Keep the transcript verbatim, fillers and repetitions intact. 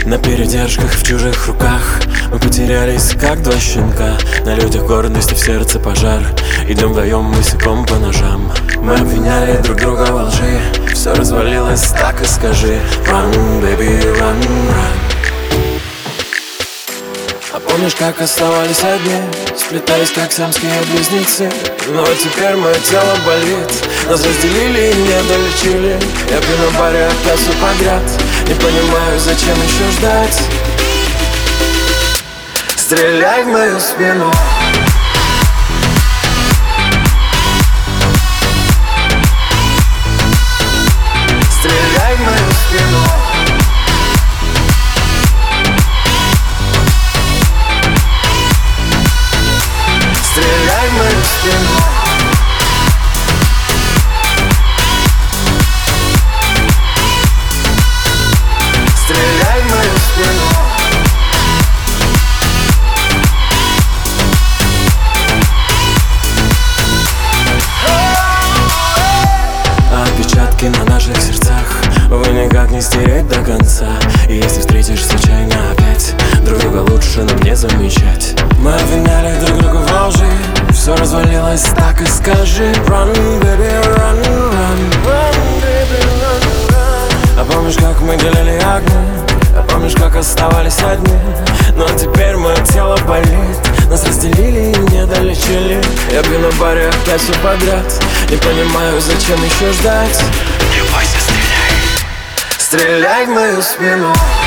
На передержках в чужих руках мы потерялись, как два щенка. На людях гордость, в сердце пожар. Идем вдвоем босиком по ножам. Мы обвиняли друг друга во лжи. Все развалилось, так и скажи: Run, baby, run, run. А помнишь, как оставались одни, сплетались, как сиамские близнецы? Но теперь мое тело болит. Нас разделили и не долечили. Я пью на баре опять все подряд. Не понимаю, зачем еще ждать. Стреляй в мою спину. Стреляй в мою спину. Стреляй в мою спину. Стреляй в мою спину. Отпечатки на наших сердцах вы никак не стереть до конца. И если встретишь случайно опять, друг друга лучше нам не замечать. Мы обвиняли друг друга в лжи. Все развалилось, так и скажи: Run, baby, run, run, run, baby, run, run. А помнишь, как мы делили огни? А помнишь, как оставались одни? Но теперь мое тело болит. Нас разделили и не долечили. Я пью на баре опять все подряд. Не понимаю, зачем еще ждать. Не бойся, стреляй. Стреляй в мою спину.